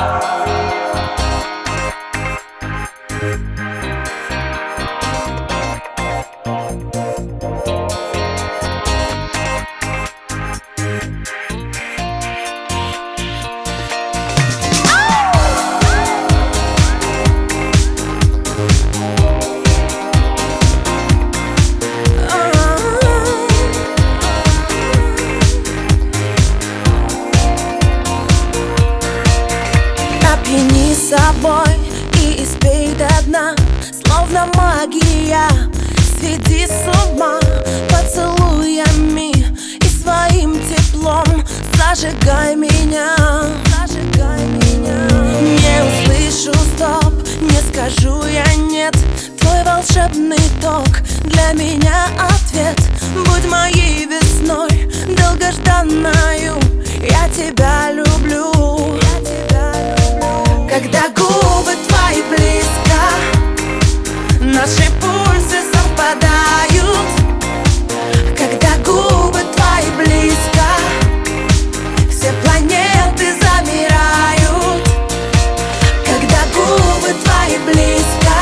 Опьяни собой и испей до дна, словно магия. Сведи с ума поцелуями и своим теплом зажигай меня. Не услышу стоп, не скажу я нет. Твой волшебный ток для меня ответ. Будь моей весной долгожданною, я тебя люблю. Когда губы твои близко, наши пульсы совпадают. Когда губы твои близко, все планеты замирают. Когда губы твои близко,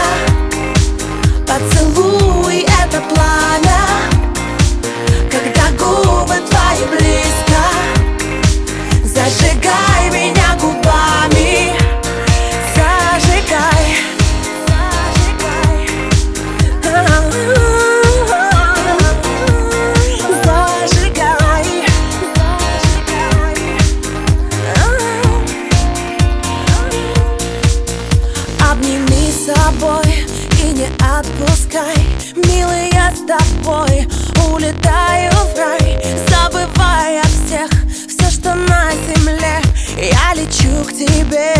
поцелуй — это пламя. Когда губы твои близко, зажигай меня губами. Обними собой и не отпускай. Милый, я с тобой улетаю в рай, забывая всех, все, что на земле. Я лечу к тебе.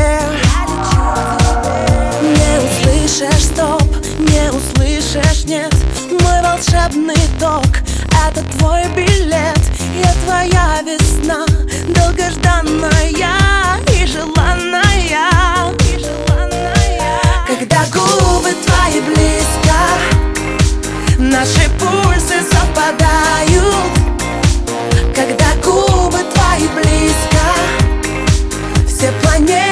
Не услышишь стоп, не услышишь нет. Мой волшебный ток — это твой билет. Я твоя весна, долгожданная и желанная. Когда губы твои близко, наши пульсы совпадают. Когда губы твои близко, все планеты